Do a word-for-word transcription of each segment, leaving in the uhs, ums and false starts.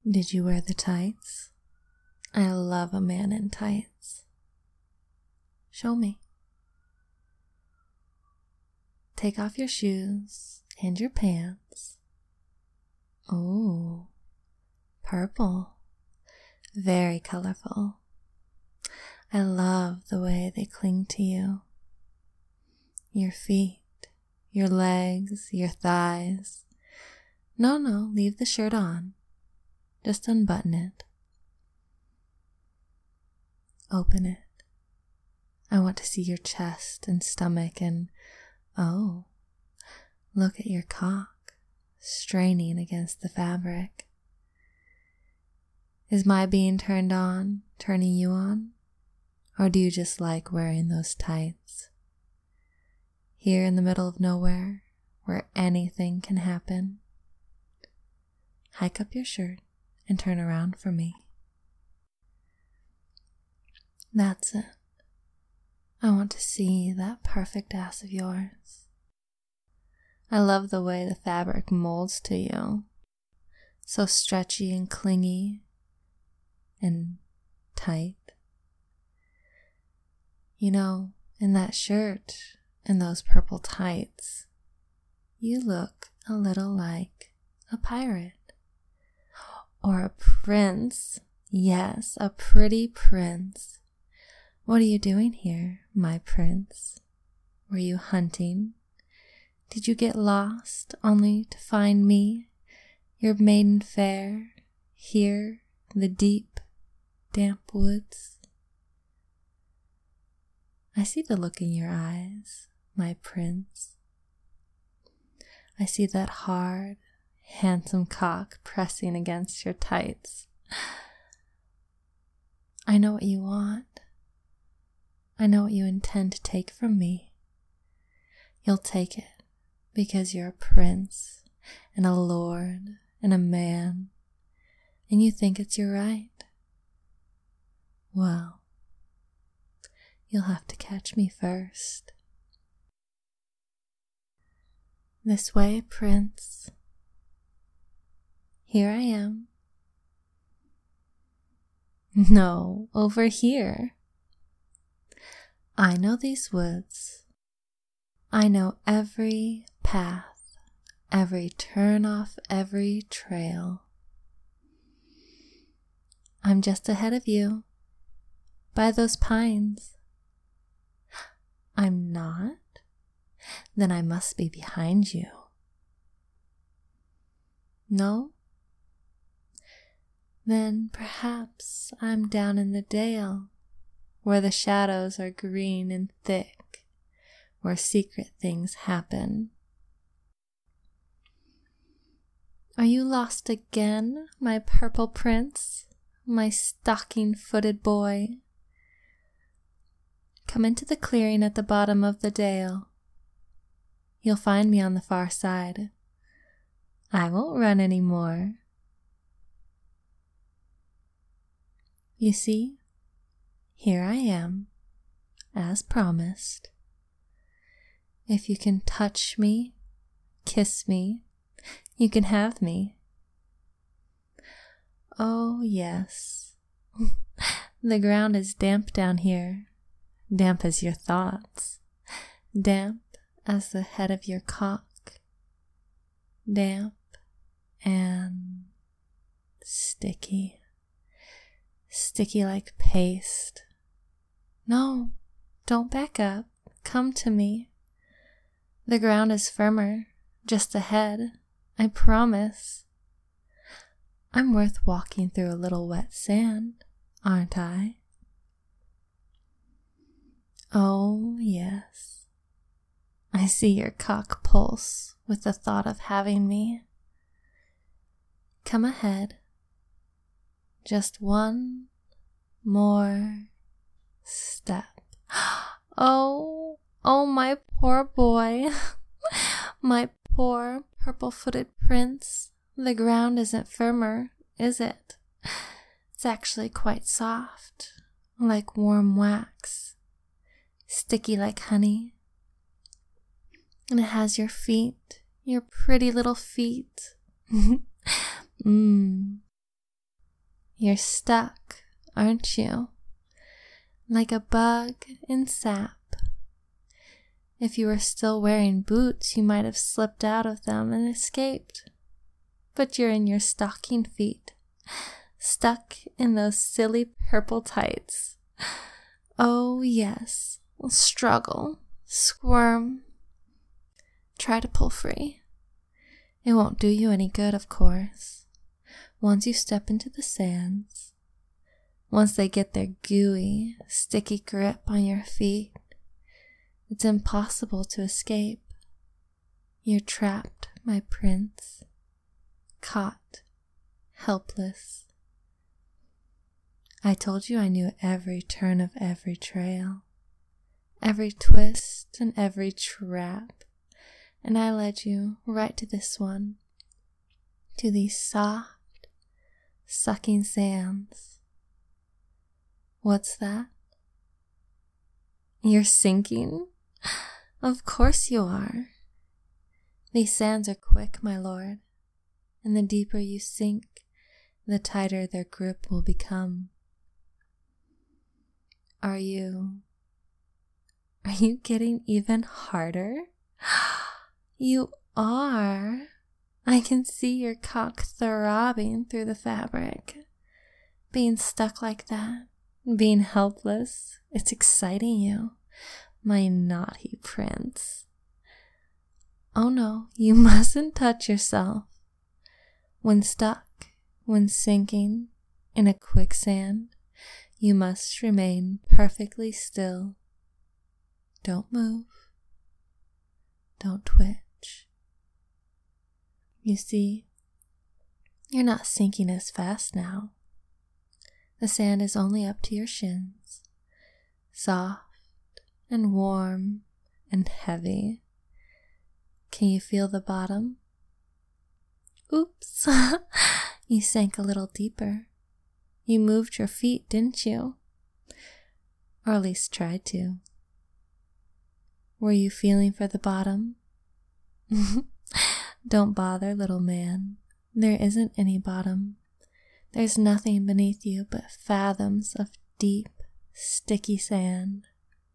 Did you wear the tights? I love a man in tights. Show me. Take off your shoes and your pants. Oh, purple. Very colorful. I love the way they cling to you. Your feet, your legs, your thighs. No, no, leave the shirt on. Just unbutton it. Open it. I want to see your chest and stomach and, oh, look at your cock straining against the fabric. Is my being turned on turning you on? Or do you just like wearing those tights? Here in the middle of nowhere, where anything can happen. Hike up your shirt and turn around for me. That's it. I want to see that perfect ass of yours. I love the way the fabric molds to you. So stretchy and clingy and tight. You know, in that shirt and those purple tights, you look a little like a pirate. Or a prince. Yes, a pretty prince. What are you doing here, my prince? Were you hunting? Did you get lost only to find me, your maiden fair, here in the deep, damp woods? I see the look in your eyes, my prince. I see that hard, handsome cock pressing against your tights. I know what you want. I know what you intend to take from me. You'll take it because you're a prince and a lord and a man, and you think it's your right. Well, you'll have to catch me first. This way, prince. Here I am. No, over here. I know these woods. I know every path, every turn off every trail. I'm just ahead of you, by those pines. I'm not? Then I must be behind you. No? Then perhaps I'm down in the dale, where the shadows are green and thick, where secret things happen. Are you lost again, my purple prince, my stocking-footed boy? Come into the clearing at the bottom of the dale. You'll find me on the far side. I won't run any more. You see, here I am, as promised. If you can touch me, kiss me, you can have me. Oh, yes. The ground is damp down here, damp as your thoughts, damp as the head of your cock, damp and sticky, sticky like paste. No, don't back up, come to me. The ground is firmer, just ahead, I promise. I'm worth walking through a little wet sand, aren't I? Oh, yes. I see your cock pulse with the thought of having me. Come ahead. Just one more step. Oh, oh, my poor boy. My poor purple-footed prince. The ground isn't firmer, is it? It's actually quite soft, like warm wax, sticky like honey. And it has your feet, your pretty little feet. Mmm. You're stuck, aren't you? Like a bug in sap. If you were still wearing boots, you might have slipped out of them and escaped. But you're in your stocking feet, stuck in those silly purple tights. Oh yes, struggle, squirm, try to pull free. It won't do you any good, of course. Once you step into the sands, once they get their gooey, sticky grip on your feet, it's impossible to escape. You're trapped, my prince, caught, helpless. I told you I knew every turn of every trail, every twist and every trap, and I led you right to this one, to these soft, sucking sands. What's that? You're sinking? Of course you are. These sands are quick, my lord, and the deeper you sink, the tighter their grip will become. Are you... Are you getting even harder? You are. I can see your cock throbbing through the fabric. Being stuck like that, being helpless, it's exciting you, my naughty prince. Oh no, you mustn't touch yourself. When stuck, when sinking in a quicksand, you must remain perfectly still. Don't move. Don't twitch. You see, you're not sinking as fast now. The sand is only up to your shins, soft and warm and heavy. Can you feel the bottom? Oops, you sank a little deeper. You moved your feet, didn't you? Or at least tried to. Were you feeling for the bottom? Don't bother, little man. There isn't any bottom. There's nothing beneath you but fathoms of deep, sticky sand.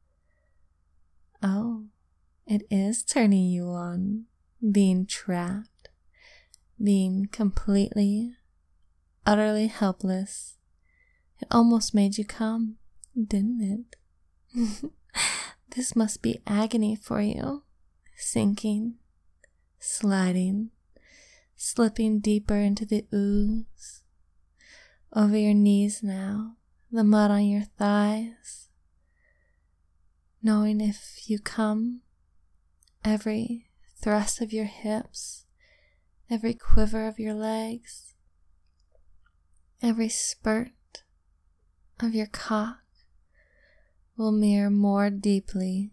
Oh, it is turning you on, being trapped, being completely, utterly helpless. It almost made you come, didn't it? This must be agony for you, sinking, sliding, slipping deeper into the ooze. Over your knees now, the mud on your thighs, knowing if you come, every thrust of your hips, every quiver of your legs, every spurt of your cock will mirror more deeply.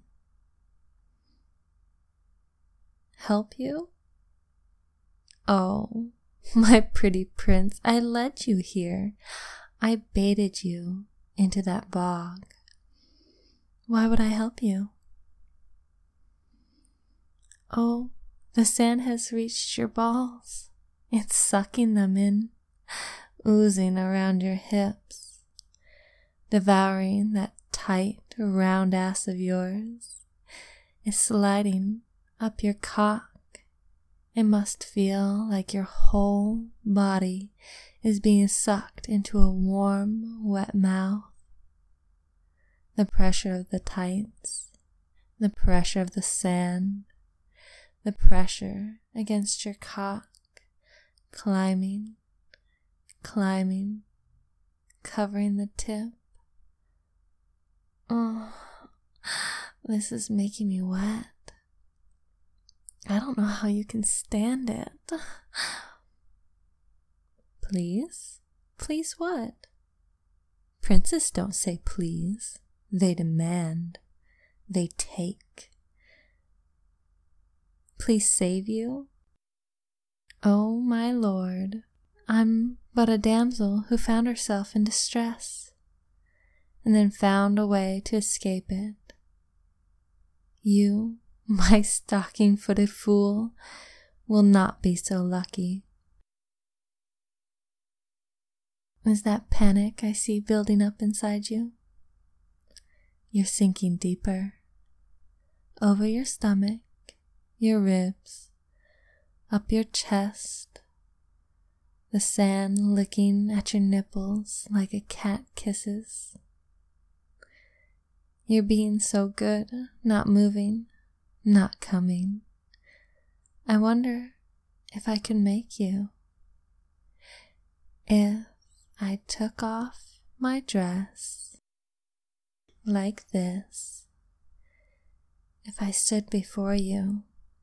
Help you? Oh, my pretty prince, I led you here. I baited you into that bog. Why would I help you? Oh, the sand has reached your balls. It's sucking them in, oozing around your hips, devouring that tight, round ass of yours. It's sliding up your cock. It must feel like your whole body is being sucked into a warm, wet mouth. The pressure of the tights, the pressure of the sand, the pressure against your cock, climbing, climbing, covering the tip. Oh, this is making me wet. I don't know how you can stand it. Please? Please what? Princes don't say please. They demand. They take. Please save you? Oh, my lord, I'm but a damsel who found herself in distress, and then found a way to escape it. You, my stocking-footed fool, will not be so lucky. Is that panic I see building up inside you? You're sinking deeper, over your stomach, your ribs, up your chest, the sand licking at your nipples like a cat kisses. You're being so good, not moving, not coming. I wonder if I could make you. If I took off my dress like this, if I stood before you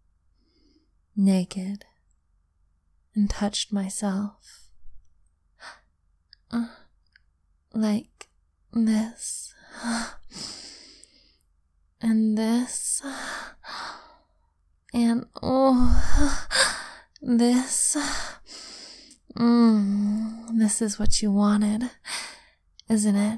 naked and touched myself uh, like this and this and oh this mm, this is what you wanted, isn't it?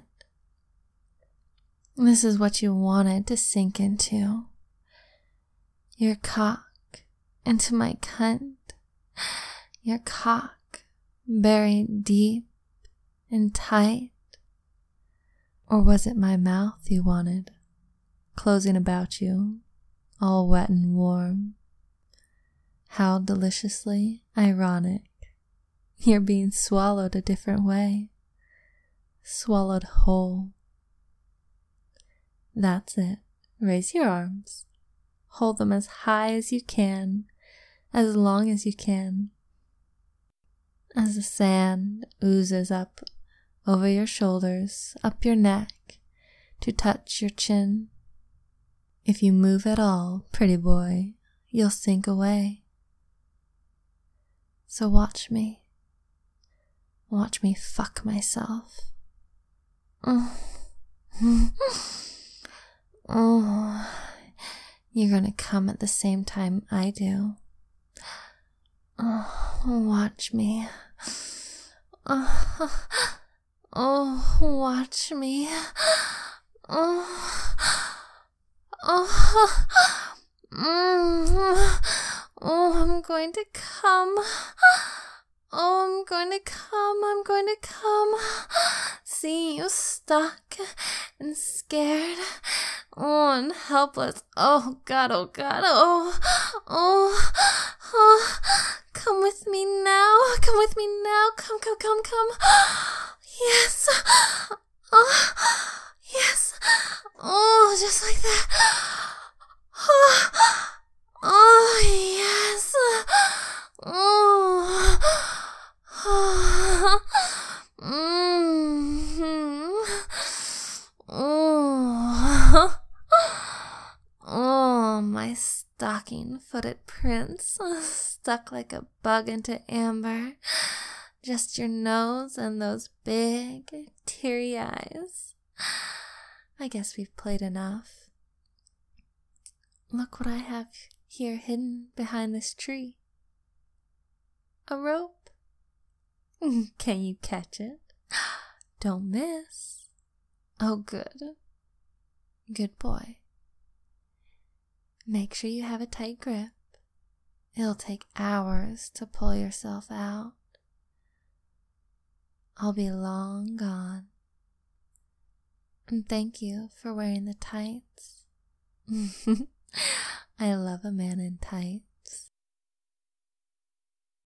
This is what you wanted to sink into. Your cock into my cunt. Your cock buried deep and tight. Or was it my mouth you wanted, closing about you, all wet and warm? How deliciously ironic. You're being swallowed a different way. Swallowed whole. That's it. Raise your arms. Hold them as high as you can, as long as you can. As the sand oozes up over your shoulders, up your neck, to touch your chin. If you move at all, pretty boy, you'll sink away. So watch me. Watch me fuck myself. Oh. Oh, you're gonna come at the same time I do. Oh, watch me. Oh, oh, watch me. Oh, oh, mm, oh, I'm going to come. Oh, I'm going to come, I'm going to come. See you stuck and scared. Oh, and helpless. Oh, God, oh, God, oh, oh, oh. Come with me now, come with me now. Come, come, come, come. Yes. Oh, yes. Oh, just like that. Oh, oh yes. Oh. Oh, mm-hmm. Oh, oh, my stocking-footed prince, stuck like a bug into amber. Just your nose and those big, teary eyes. I guess we've played enough. Look what I have here hidden behind this tree. A rope. Can you catch it? Don't miss. Oh, good. Good boy. Make sure you have a tight grip. It'll take hours to pull yourself out. I'll be long gone. And thank you for wearing the tights. I love a man in tights.